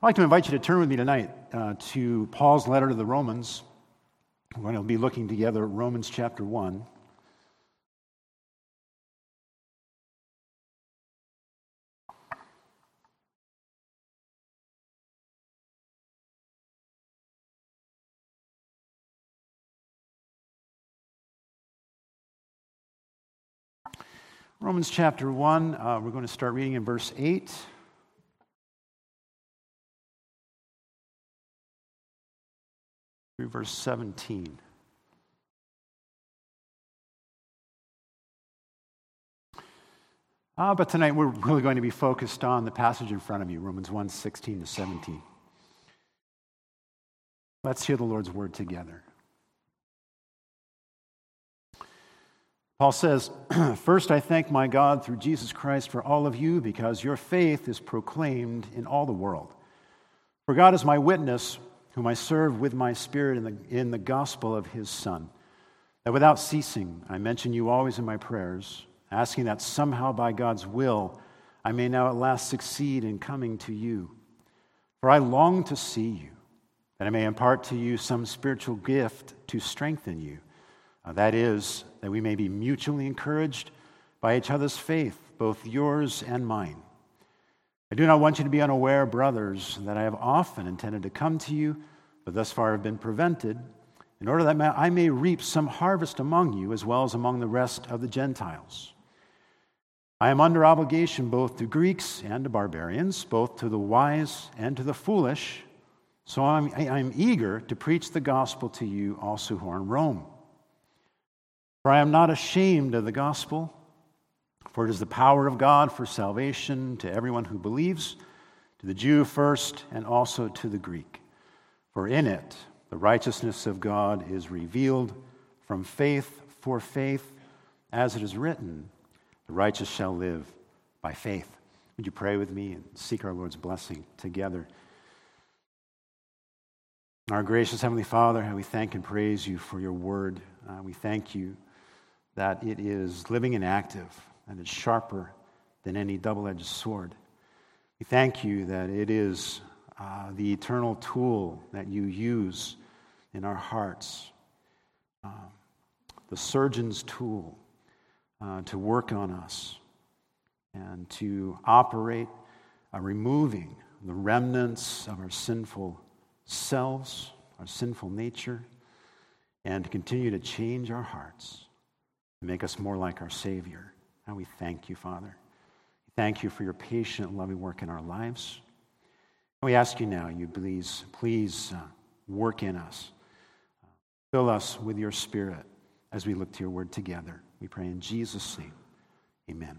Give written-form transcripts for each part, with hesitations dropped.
I'd like to invite you to turn with me tonight to Paul's letter to the Romans. We're going to be looking together at Romans chapter 1. Romans chapter 1, we're going to start reading in verse 8. Through verse 17. But tonight we're really going to be focused on the passage in front of you, Romans 1, 16 to 17. Let's hear the Lord's word together. Paul says, "First I thank my God through Jesus Christ for all of you, because your faith is proclaimed in all the world. For God is my witness, whom I serve with my spirit in the gospel of his Son, that without ceasing I mention you always in my prayers, asking that somehow by God's will I may now at last succeed in coming to you. For I long to see you, that I may impart to you some spiritual gift to strengthen you. That is, that we may be mutually encouraged by each other's faith, both yours and mine. I do not want you to be unaware, brothers, that I have often intended to come to you, but thus far have been prevented, in order that I may reap some harvest among you, as well as among the rest of the Gentiles. I am under obligation both to Greeks and to barbarians, both to the wise and to the foolish, so I'm eager to preach the gospel to you also who are in Rome. For I am not ashamed of the gospel, for it is the power of God for salvation to everyone who believes, to the Jew first and also to the Greek. For in it the righteousness of God is revealed from faith for faith, as it is written, the righteous shall live by faith." Would you pray with me and seek our Lord's blessing together? Our gracious Heavenly Father, how we thank and praise you for your word. We thank you that it is living and active, and it's sharper than any double-edged sword. We thank you that it is the eternal tool that you use in our hearts, the surgeon's tool to work on us and to operate, removing the remnants of our sinful selves, our sinful nature, and to continue to change our hearts. Make us more like our Savior. And we thank you, Father. Thank you for your patient, loving work in our lives. And we ask you now, you please work in us. Fill us with your Spirit as we look to your word together. We pray in Jesus' name. Amen.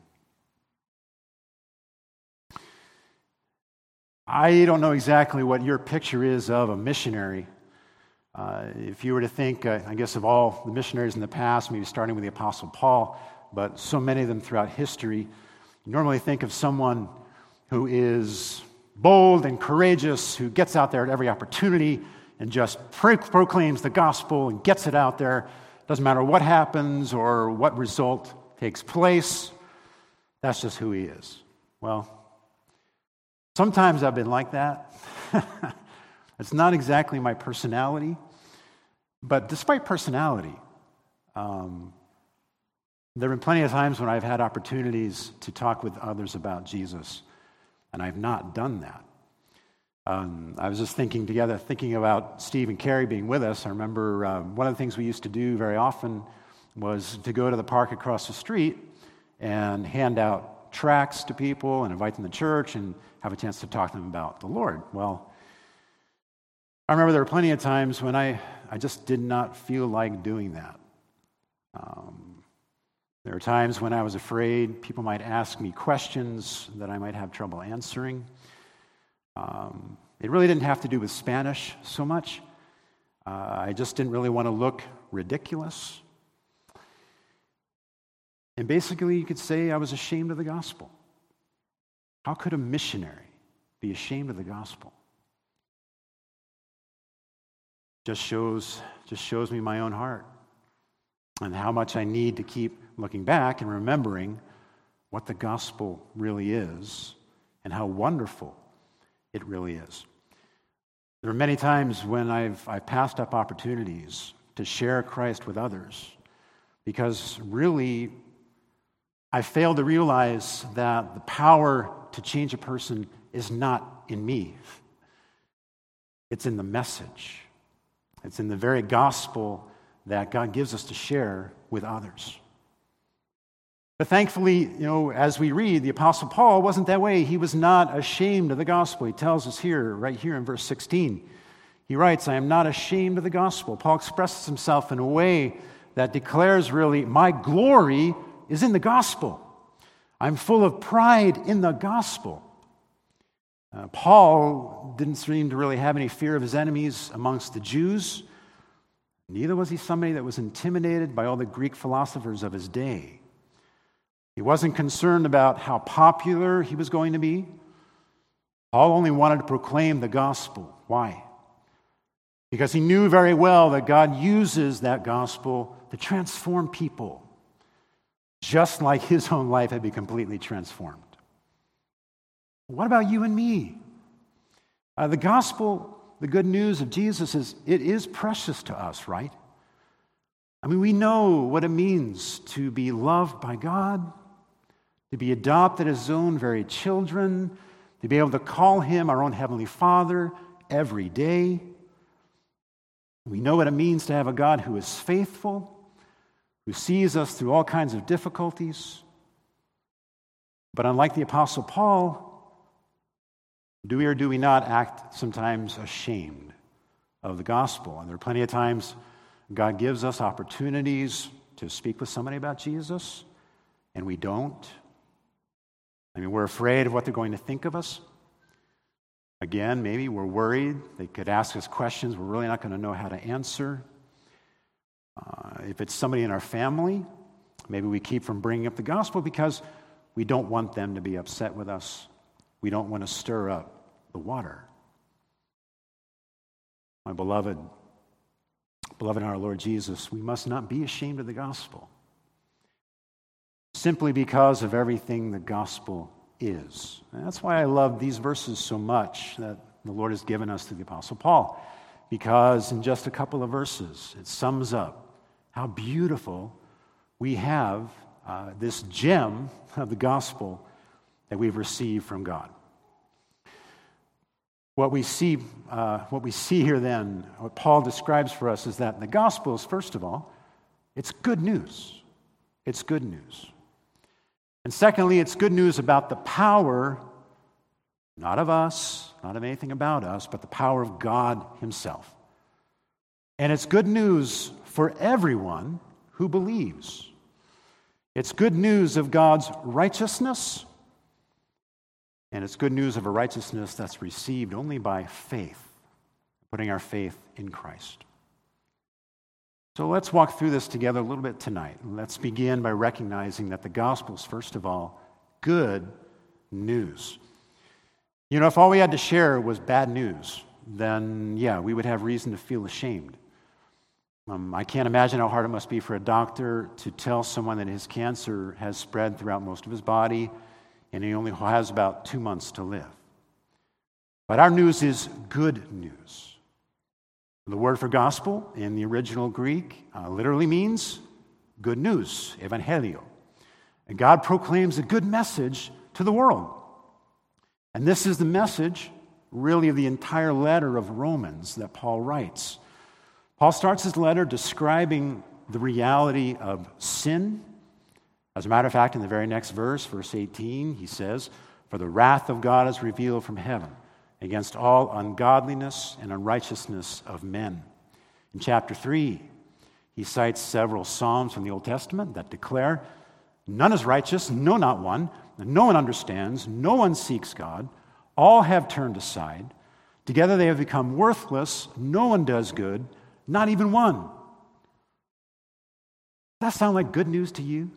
I don't know exactly what your picture is of a missionary. If you were to think, I guess, of all the missionaries in the past, maybe starting with the Apostle Paul, but so many of them throughout history, you normally think of someone who is bold and courageous, who gets out there at every opportunity and just proclaims the gospel and gets it out there. Doesn't matter what happens or what result takes place. That's just who he is. Well, sometimes I've been like that. It's not exactly my personality, but despite personality, there have been plenty of times when I've had opportunities to talk with others about Jesus, and I've not done that. I was just thinking about Steve and Carrie being with us. I remember one of the things we used to do very often was to go to the park across the street and hand out tracts to people and invite them to church and have a chance to talk to them about the Lord. Well, I remember there were plenty of times when I just did not feel like doing that. There were times when I was afraid people might ask me questions that I might have trouble answering. It really didn't have to do with Spanish so much. I just didn't really want to look ridiculous. And basically, you could say I was ashamed of the gospel. How could a missionary be ashamed of the gospel? Just shows me my own heart and how much I need to keep looking back and remembering what the gospel really is and how wonderful it really is. There are many times when I've passed up opportunities to share Christ with others because really I failed to realize that the power to change a person is not in me. It's in the message. It's in the very gospel that God gives us to share with others. But thankfully, as we read, the Apostle Paul wasn't that way. He was not ashamed of the gospel. He tells us right here in verse 16. He writes, I am not ashamed of the gospel. Paul expresses himself in a way that declares really, my glory is in the gospel. I'm full of pride in the gospel. Paul didn't seem to really have any fear of his enemies amongst the Jews. Neither was he somebody that was intimidated by all the Greek philosophers of his day. He wasn't concerned about how popular he was going to be. Paul only wanted to proclaim the gospel. Why? Because he knew very well that God uses that gospel to transform people, just like his own life had been completely transformed. What about you and me? The gospel, the good news of Jesus is precious to us, right? I mean, we know what it means to be loved by God, to be adopted as his own very children, to be able to call him our own Heavenly Father every day. We know what it means to have a God who is faithful, who sees us through all kinds of difficulties. But unlike the Apostle Paul, do we or do we not act sometimes ashamed of the gospel? And there are plenty of times God gives us opportunities to speak with somebody about Jesus, and we don't. I mean, we're afraid of what they're going to think of us. Again, maybe we're worried. They could ask us questions we're really not going to know how to answer. If it's somebody in our family, maybe we keep from bringing up the gospel because we don't want them to be upset with us. We don't want to stir up the water. My beloved in our Lord Jesus, we must not be ashamed of the gospel simply because of everything the gospel is. And that's why I love these verses so much that the Lord has given us through the Apostle Paul, because in just a couple of verses, it sums up how beautiful we have this gem of the gospel that we've received from God. What we see here then, what Paul describes for us is that the gospel is, first of all, it's good news. It's good news. And secondly, it's good news about the power, not of us, not of anything about us, but the power of God himself. And it's good news for everyone who believes. It's good news of God's righteousness, and it's good news of a righteousness that's received only by faith, putting our faith in Christ. So let's walk through this together a little bit tonight. Let's begin by recognizing that the gospel is, first of all, good news. If all we had to share was bad news, then, we would have reason to feel ashamed. I can't imagine how hard it must be for a doctor to tell someone that his cancer has spread throughout most of his body and he only has about 2 months to live. But our news is good news. The word for gospel in the original Greek literally means good news, evangelio. And God proclaims a good message to the world. And this is the message, really, of the entire letter of Romans that Paul writes. Paul starts his letter describing the reality of sin. As a matter of fact, in the very next verse, verse 18, he says, "For the wrath of God is revealed from heaven against all ungodliness and unrighteousness of men." In chapter 3, he cites several psalms from the Old Testament that declare, "None is righteous, no, not one. No one understands, no one seeks God. All have turned aside. Together they have become worthless. No one does good, not even one." Does that sound like good news to you?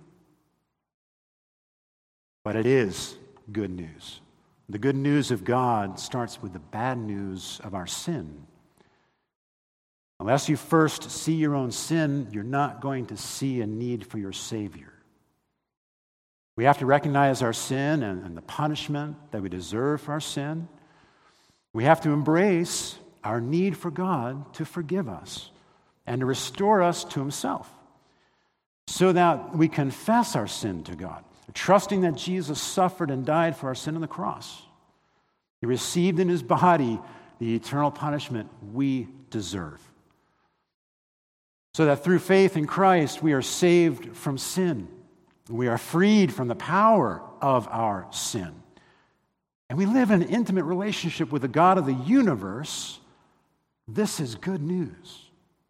But it is good news. The good news of God starts with the bad news of our sin. Unless you first see your own sin, you're not going to see a need for your Savior. We have to recognize our sin and the punishment that we deserve for our sin. We have to embrace our need for God to forgive us and to restore us to himself, so that we confess our sin to God, trusting that Jesus suffered and died for our sin on the cross. He received in his body the eternal punishment we deserve, so that through faith in Christ we are saved from sin. We are freed from the power of our sin. And we live in an intimate relationship with the God of the universe. This is good news.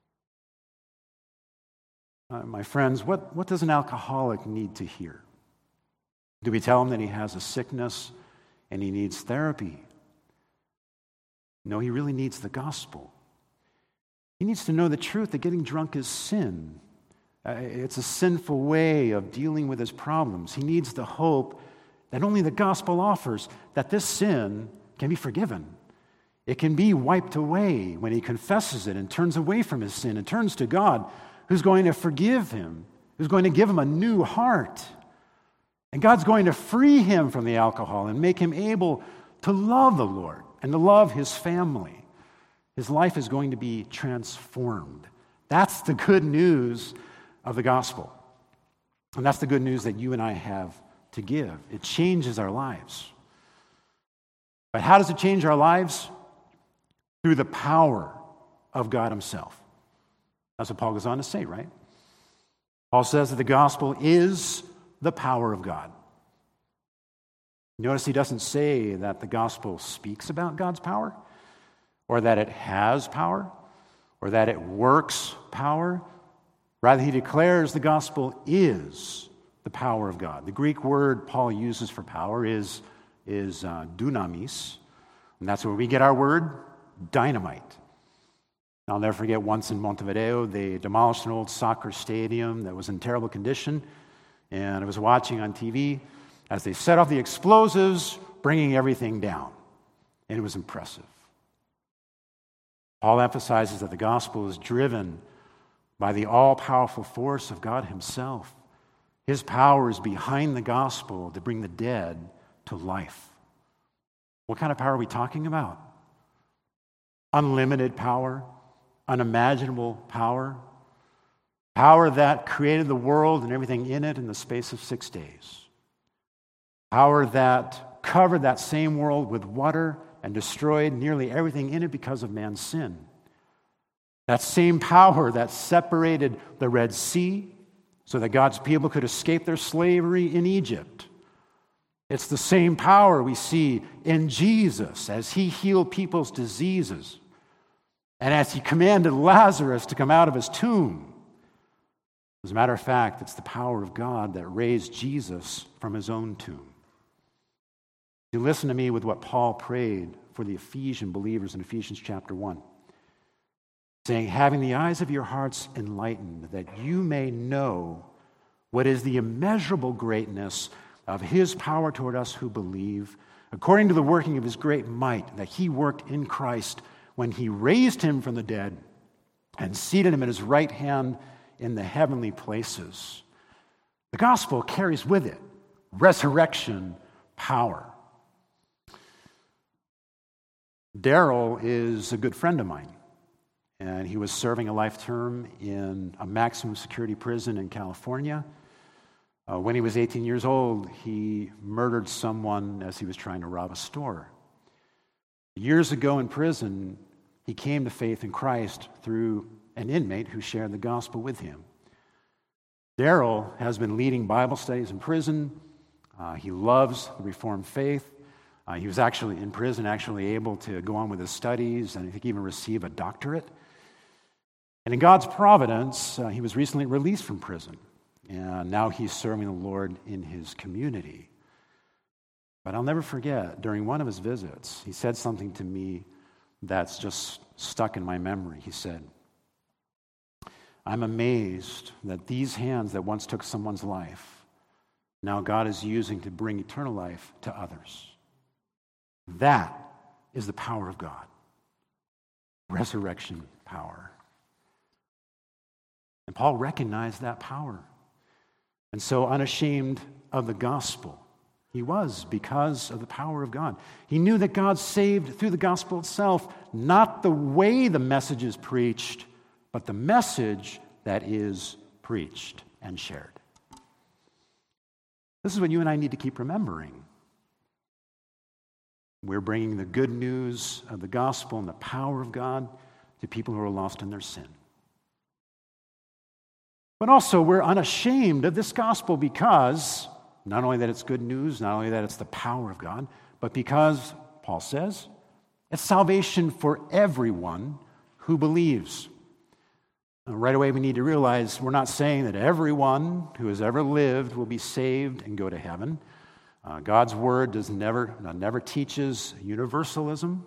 My friends, what does an alcoholic need to hear? Do we tell him that he has a sickness and he needs therapy? No, he really needs the gospel. He needs to know the truth that getting drunk is sin. It's a sinful way of dealing with his problems. He needs the hope that only the gospel offers, that this sin can be forgiven. It can be wiped away when he confesses it and turns away from his sin and turns to God, who's going to forgive him, who's going to give him a new heart. And God's going to free him from the alcohol and make him able to love the Lord and to love his family. His life is going to be transformed. That's the good news of the gospel. And that's the good news that you and I have to give. It changes our lives. But how does it change our lives? Through the power of God himself. That's what Paul goes on to say, right? Paul says that the gospel is the power of God. Notice he doesn't say that the gospel speaks about God's power, or that it has power, or that it works power. Rather, he declares the gospel is the power of God. The Greek word Paul uses for power is dunamis, and that's where we get our word dynamite. I'll never forget, once in Montevideo, they demolished an old soccer stadium that was in terrible condition, and I was watching on TV as they set off the explosives, bringing everything down, and it was impressive. Paul emphasizes that the gospel is driven by the all-powerful force of God himself. His power is behind the gospel to bring the dead to life. What kind of power are we talking about? Unlimited power, unimaginable power, power that created the world and everything in it in the space of 6 days, power that covered that same world with water and destroyed nearly everything in it because of man's sin. That same power that separated the Red Sea so that God's people could escape their slavery in Egypt. It's the same power we see in Jesus as he healed people's diseases and as he commanded Lazarus to come out of his tomb. As a matter of fact, it's the power of God that raised Jesus from his own tomb. You listen to me with what Paul prayed for the Ephesian believers in Ephesians chapter 1. Saying, having the eyes of your hearts enlightened, that you may know what is the immeasurable greatness of his power toward us who believe, according to the working of his great might, that he worked in Christ when he raised him from the dead and seated him at his right hand in the heavenly places. The gospel carries with it resurrection power. Daryl is a good friend of mine, and he was serving a life term in a maximum security prison in California. When he was 18 years old, he murdered someone as he was trying to rob a store. Years ago in prison, he came to faith in Christ through an inmate who shared the gospel with him. Daryl has been leading Bible studies in prison. He loves the Reformed faith. He was actually in prison, actually able to go on with his studies, and I think even receive a doctorate. And in God's providence, he was recently released from prison, and now he's serving the Lord in his community. But I'll never forget, during one of his visits, he said something to me that's just stuck in my memory. He said, I'm amazed that these hands that once took someone's life, now God is using to bring eternal life to others. That is the power of God. Resurrection power. And Paul recognized that power. And so, unashamed of the gospel, He was, because of the power of God. He knew that God saved through the gospel itself, not the way the message is preached, but the message that is preached and shared. This is what you and I need to keep remembering. We're bringing the good news of the gospel and the power of God to people who are lost in their sin. But also, we're unashamed of this gospel because not only that it's good news, not only that it's the power of God, but because, Paul says, it's salvation for everyone who believes. Now, right away, we need to realize we're not saying that everyone who has ever lived will be saved and go to heaven. God's word never teaches universalism.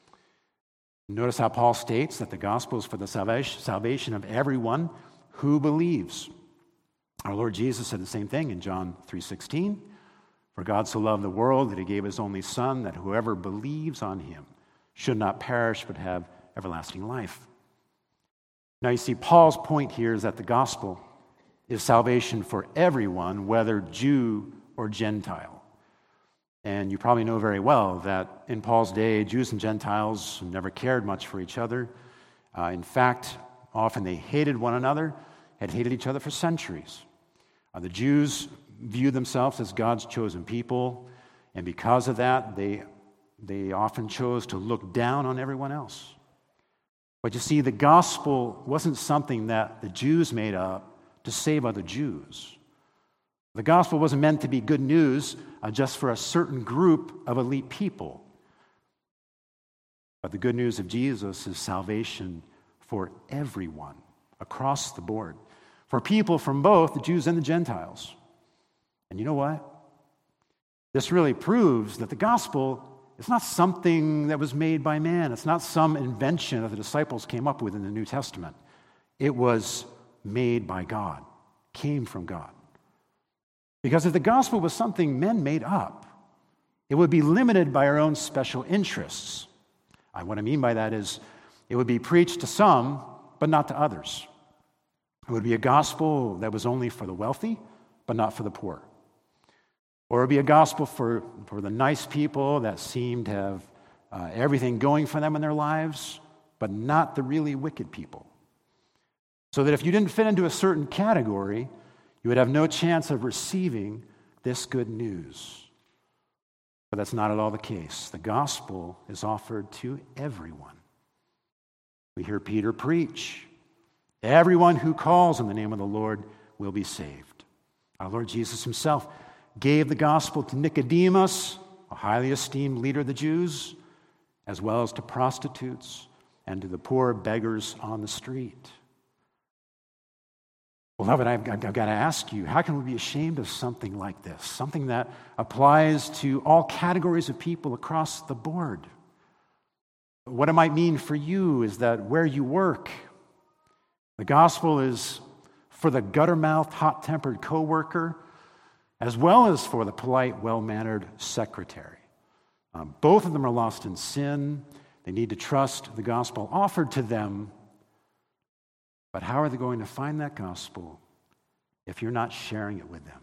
Notice how Paul states that the gospel is for the salvation of everyone who believes. Our Lord Jesus said the same thing in John 3:16. For God so loved the world that he gave his only Son, that whoever believes on him should not perish but have everlasting life. Now you see, Paul's point here is that the gospel is salvation for everyone, whether Jew or Gentile. And you probably know very well that in Paul's day, Jews and Gentiles never cared much for each other. In fact, often they hated one another, had hated each other for centuries. The Jews viewed themselves as God's chosen people, and because of that, they often chose to look down on everyone else. But you see, the gospel wasn't something that the Jews made up to save other Jews. The gospel wasn't meant to be good news just for a certain group of elite people. But the good news of Jesus is salvation for everyone across the board, for people from both the Jews and the Gentiles. And you know what? This really proves that the gospel is not something that was made by man. It's not some invention that the disciples came up with in the New Testament. It was made by God, came from God. Because if the gospel was something men made up, it would be limited by our own special interests. What I mean by that is it would be preached to some, but not to others. It would be a gospel that was only for the wealthy, but not for the poor. Or it would be a gospel for the nice people that seem to have everything going for them in their lives, but not the really wicked people. So that if you didn't fit into a certain category, you would have no chance of receiving this good news. But that's not at all the case. The gospel is offered to everyone. We hear Peter preach. Everyone who calls on the name of the Lord will be saved. Our Lord Jesus himself gave the gospel to Nicodemus, a highly esteemed leader of the Jews, as well as to prostitutes and to the poor beggars on the street. Beloved, I've got to ask you, how can we be ashamed of something like this? Something that applies to all categories of people across the board. What it might mean for you is that where you work, the gospel is for the gutter-mouthed, hot-tempered coworker, as well as for the polite, well-mannered secretary. Both of them are lost in sin. They need to trust the gospel offered to them. But how are they going to find that gospel if you're not sharing it with them?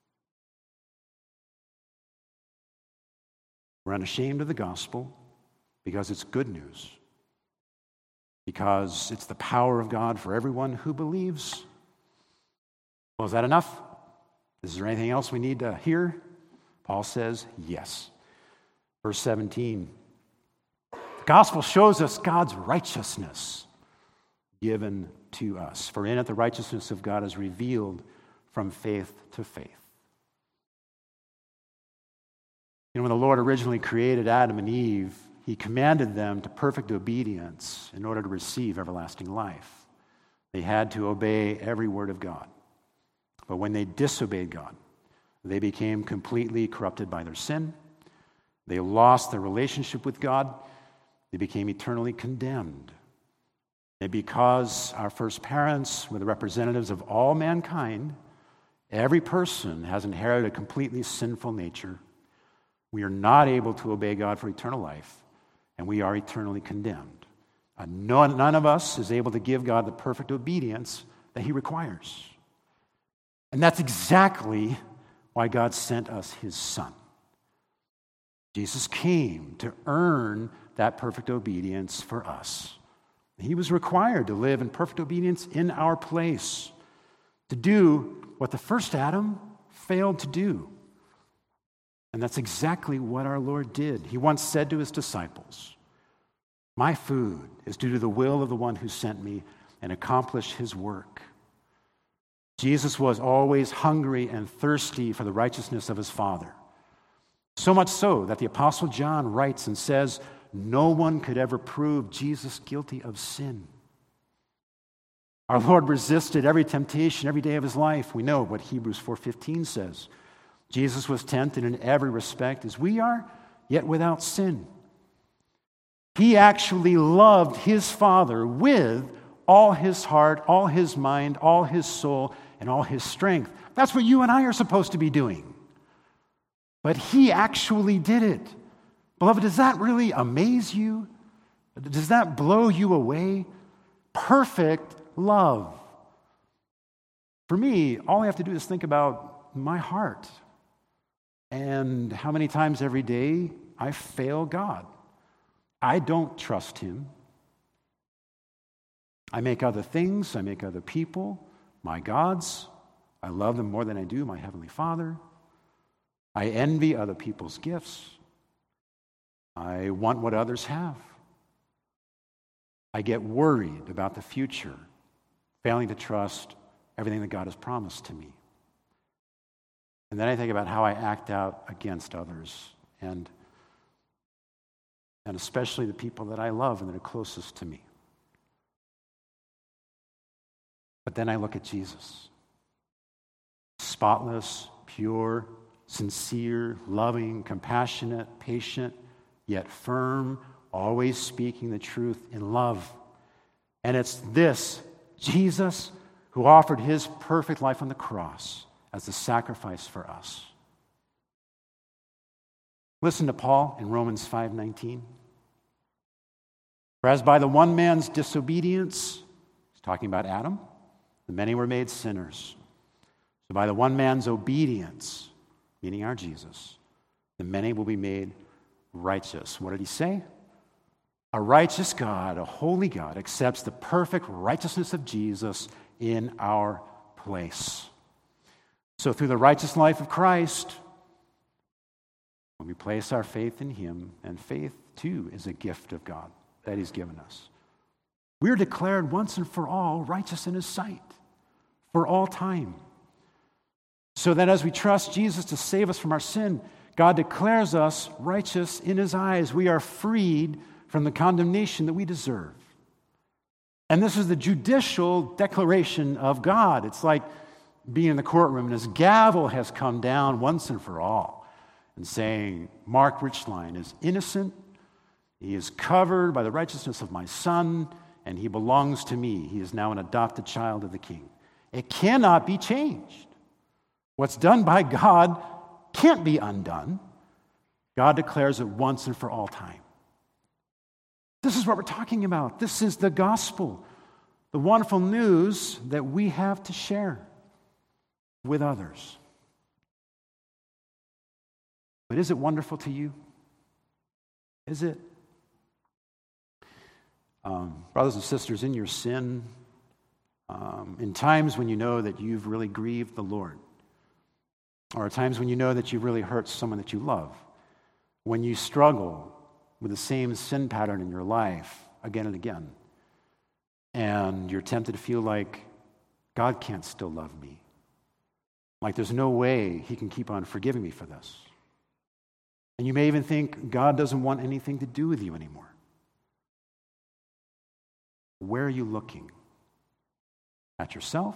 We're unashamed of the gospel because it's good news, because it's the power of God for everyone who believes. Well, is that enough? Is there anything else we need to hear? Paul says, yes. Verse 17, the gospel shows us God's righteousness given to us. For in it the righteousness of God is revealed from faith to faith. You know, when the Lord originally created Adam and Eve, he commanded them to perfect obedience in order to receive everlasting life. They had to obey every word of God. But when they disobeyed God, they became completely corrupted by their sin. They lost their relationship with God. They became eternally condemned. And because our first parents were the representatives of all mankind, every person has inherited a completely sinful nature. We are not able to obey God for eternal life, and we are eternally condemned. None of us is able to give God the perfect obedience that he requires. And that's exactly why God sent us his Son. Jesus came to earn that perfect obedience for us. He was required to live in perfect obedience in our place, to do what the first Adam failed to do. And that's exactly what our Lord did. He once said to his disciples, "My food is to do the will of the one who sent me and accomplish his work." Jesus was always hungry and thirsty for the righteousness of his Father. So much so that the Apostle John writes and says, no one could ever prove Jesus guilty of sin. Our Lord resisted every temptation every day of his life. We know what Hebrews 4:15 says. Jesus was tempted in every respect as we are, yet without sin. He actually loved his Father with all his heart, all his mind, all his soul, and all his strength. That's what you and I are supposed to be doing. But he actually did it. Beloved, does that really amaze you? Does that blow you away? Perfect love. For me, all I have to do is think about my heart and how many times every day I fail God. I don't trust him. I make other things, I make other people my gods. I love them more than I do my Heavenly Father. I envy other people's gifts. I want what others have. I get worried about the future, failing to trust everything that God has promised to me. And then I think about how I act out against others, and especially the people that I love and that are closest to me. But then I look at Jesus. Spotless, pure, sincere, loving, compassionate, patient, yet firm, always speaking the truth in love. And it's this, Jesus, who offered his perfect life on the cross as the sacrifice for us. Listen to Paul in Romans 5:19. For as by the one man's disobedience, he's talking about Adam, the many were made sinners. So by the one man's obedience, meaning our Jesus, the many will be made righteous. What did he say? A righteous God, a holy God, accepts the perfect righteousness of Jesus in our place. So through the righteous life of Christ, when we place our faith in him, and faith too is a gift of God that he's given us, we're declared once and for all righteous in his sight, for all time. So that as we trust Jesus to save us from our sin, God declares us righteous in his eyes. We are freed from the condemnation that we deserve. And this is the judicial declaration of God. It's like being in the courtroom and his gavel has come down once and for all and saying, Mark Richline is innocent. He is covered by the righteousness of my Son, and he belongs to me. He is now an adopted child of the King. It cannot be changed. What's done by God can't be undone. God declares it once and for all time. This is what we're talking about. This is the gospel, the wonderful news that we have to share with others. But is it wonderful to you? Is it? Brothers and sisters, in your sin, in times when you know that you've really grieved the Lord, or at times when you know that you've really hurt someone that you love, when you struggle with the same sin pattern in your life again and again, and you're tempted to feel like God can't still love me, like there's no way he can keep on forgiving me for this. And you may even think God doesn't want anything to do with you anymore. Where are you looking? At yourself?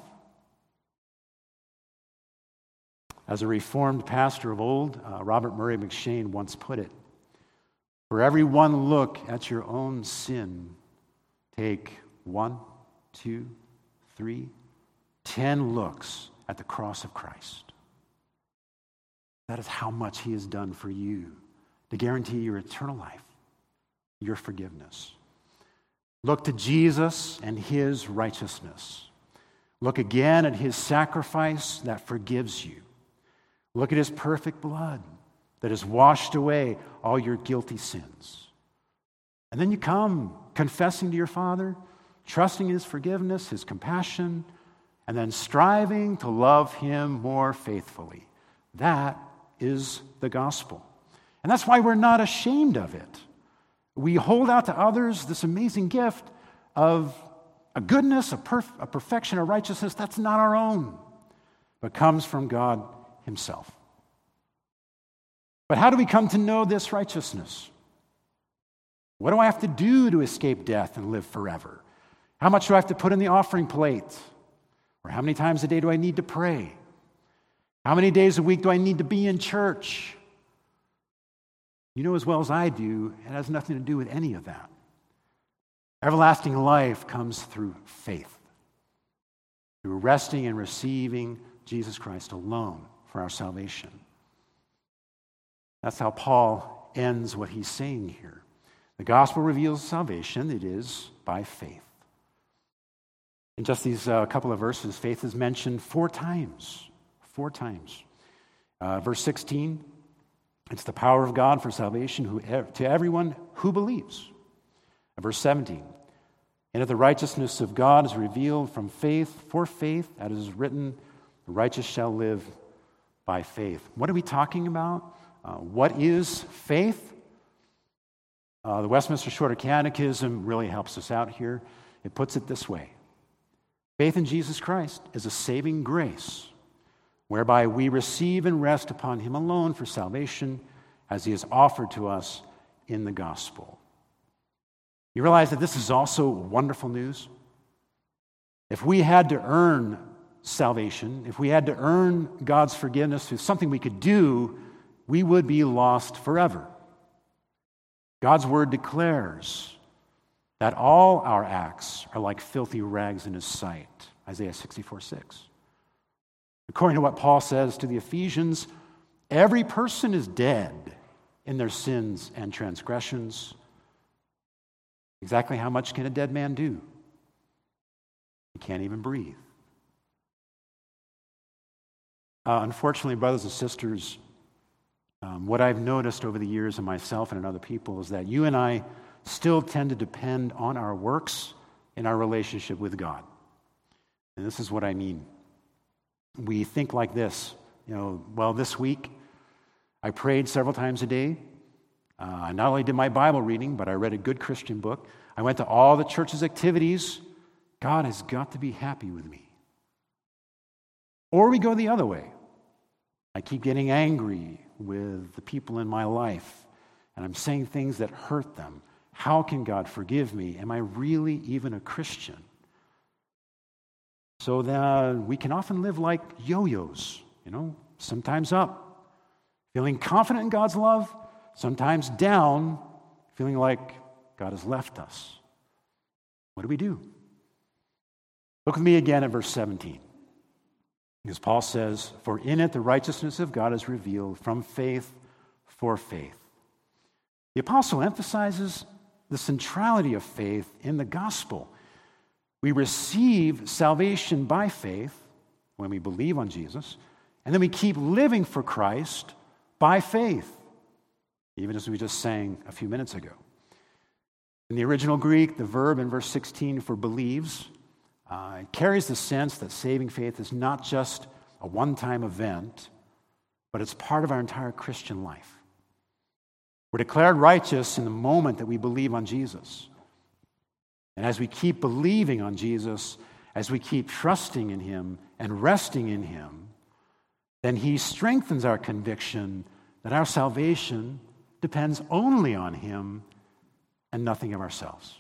As a Reformed pastor of old, Robert Murray McCheyne once put it, for every one look at your own sin, take 1, 2, 3, 10 looks at the cross of Christ. That is how much he has done for you to guarantee your eternal life, your forgiveness. Look to Jesus and his righteousness. Look again at his sacrifice that forgives you. Look at his perfect blood that has washed away all your guilty sins. And then you come confessing to your Father, trusting His forgiveness, His compassion, and then striving to love Him more faithfully. That is the gospel. And that's why we're not ashamed of it. We hold out to others this amazing gift of a goodness, a perfection, a righteousness that's not our own, but comes from God Himself. But how do we come to know this righteousness? What do I have to do to escape death and live forever? How much do I have to put in the offering plate? Or how many times a day do I need to pray? How many days a week do I need to be in church? You know as well as I do, it has nothing to do with any of that. Everlasting life comes through faith, through resting and receiving Jesus Christ alone for our salvation. That's how Paul ends what he's saying here. The gospel reveals salvation. It is by faith. In just these couple of verses, faith is mentioned 4 times. 4 times. Verse 16, it's the power of God for salvation to everyone who believes. Verse 17, and if the righteousness of God is revealed from faith, for faith, as is written, the righteous shall live by faith. What are we talking about? What is faith? The Westminster Shorter Catechism really helps us out here. It puts it this way. Faith in Jesus Christ is a saving grace, whereby we receive and rest upon Him alone for salvation, as He has offered to us in the gospel. You realize that this is also wonderful news? If we had to earn salvation, if we had to earn God's forgiveness through something we could do, we would be lost forever. God's word declares that all our acts are like filthy rags in His sight. Isaiah 64:6. According to what Paul says to the Ephesians, every person is dead in their sins and transgressions. Exactly how much can a dead man do? He can't even breathe. Unfortunately, brothers and sisters, what I've noticed over the years in myself and in other people is that you and I still tend to depend on our works in our relationship with God. And this is what I mean. We think like this, well, this week I prayed several times a day. I not only did my Bible reading, but I read a good Christian book. I went to all the church's activities. God has got to be happy with me. Or we go the other way. I keep getting angry with the people in my life, and I'm saying things that hurt them. How can God forgive me? Am I really even a Christian? So that we can often live like yo-yos, sometimes up, feeling confident in God's love, sometimes down, feeling like God has left us. What do we do? Look with me again at verse 17. Because Paul says, for in it the righteousness of God is revealed from faith for faith. The apostle emphasizes the centrality of faith in the gospel. We receive salvation by faith when we believe on Jesus, and then we keep living for Christ by faith, even as we just sang a few minutes ago. In the original Greek, the verb in verse 16 for believes it carries the sense that saving faith is not just a one-time event, but it's part of our entire Christian life. We're declared righteous in the moment that we believe on Jesus. And as we keep believing on Jesus, as we keep trusting in Him and resting in Him, then He strengthens our conviction that our salvation depends only on Him and nothing of ourselves.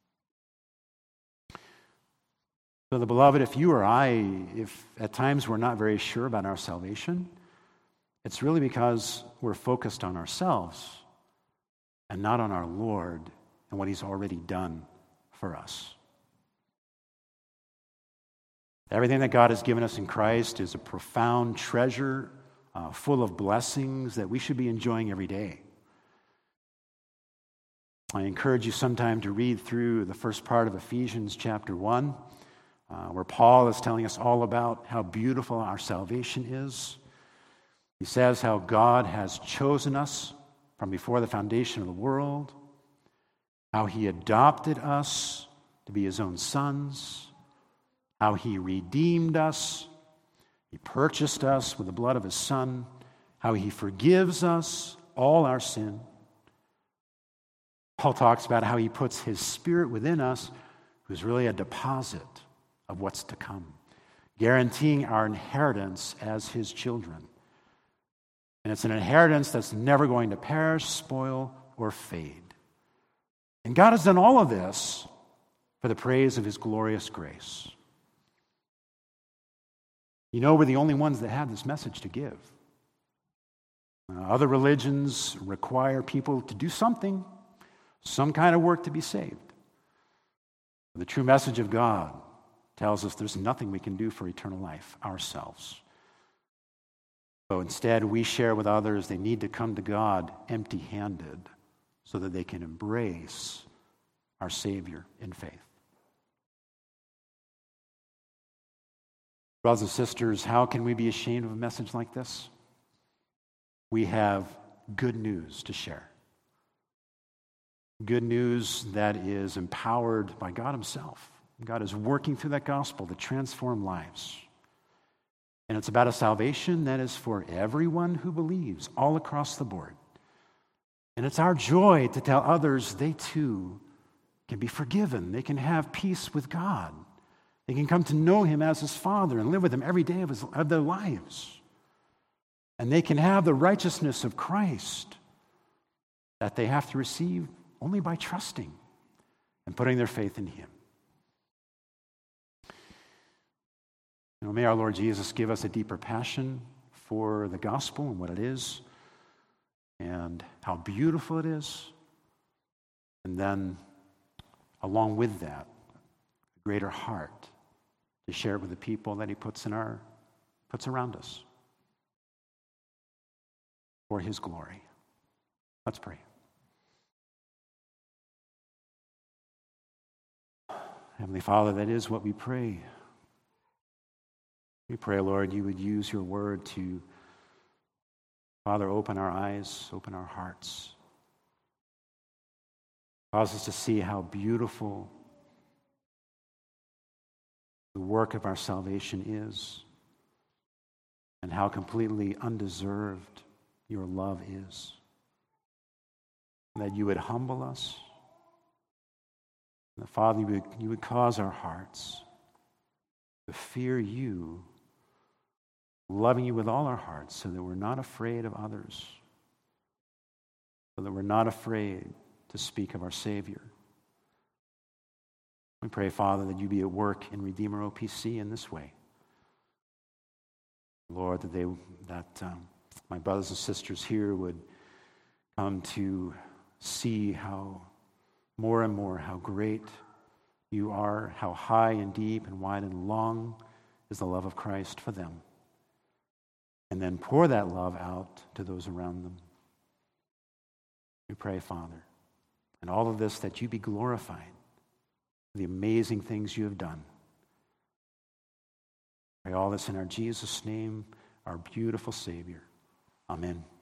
So, the beloved, if you or I, if at times we're not very sure about our salvation, it's really because we're focused on ourselves and not on our Lord and what He's already done for us. Everything that God has given us in Christ is a profound treasure full of blessings that we should be enjoying every day. I encourage you sometime to read through the first part of Ephesians chapter 1, where Paul is telling us all about how beautiful our salvation is. He says how God has chosen us from before the foundation of the world, how he adopted us to be his own sons, how he redeemed us, he purchased us with the blood of his Son, how he forgives us all our sin. Paul talks about how he puts his Spirit within us, who's really a deposit of what's to come, guaranteeing our inheritance as his children. And it's an inheritance that's never going to perish, spoil, or fade. And God has done all of this for the praise of his glorious grace. You know, we're the only ones that have this message to give. Other religions require people to do something, some kind of work to be saved. The true message of God tells us there's nothing we can do for eternal life ourselves. So instead, we share with others they need to come to God empty-handed so that they can embrace our Savior in faith. Brothers and sisters, how can we be ashamed of a message like this? We have good news to share. Good news that is empowered by God himself. God is working through that gospel to transform lives. And it's about a salvation that is for everyone who believes, all across the board. And it's our joy to tell others they too can be forgiven. They can have peace with God. They can come to know him as his Father and live with him every day of their lives. And they can have the righteousness of Christ that they have to receive only by trusting and putting their faith in him. May our Lord Jesus give us a deeper passion for the gospel and what it is and how beautiful it is. And then, along with that, a greater heart to share it with the people that he puts around us for his glory. Let's pray. Heavenly Father, that is what we pray. We pray, Lord, you would use your word to, Father, open our eyes, open our hearts. Cause us to see how beautiful the work of our salvation is and how completely undeserved your love is. That you would humble us. And that, Father, you would cause our hearts to fear you, loving you with all our hearts, so that we're not afraid of others, so that we're not afraid to speak of our Savior. We pray, Father, that you be at work in Redeemer OPC in this way. Lord, that my brothers and sisters here would come to see how more and more how great you are, how high and deep and wide and long is the love of Christ for them. And then pour that love out to those around them. We pray, Father, in all of this that you be glorified for the amazing things you have done. Pray all this in our Jesus' name, our beautiful Savior. Amen.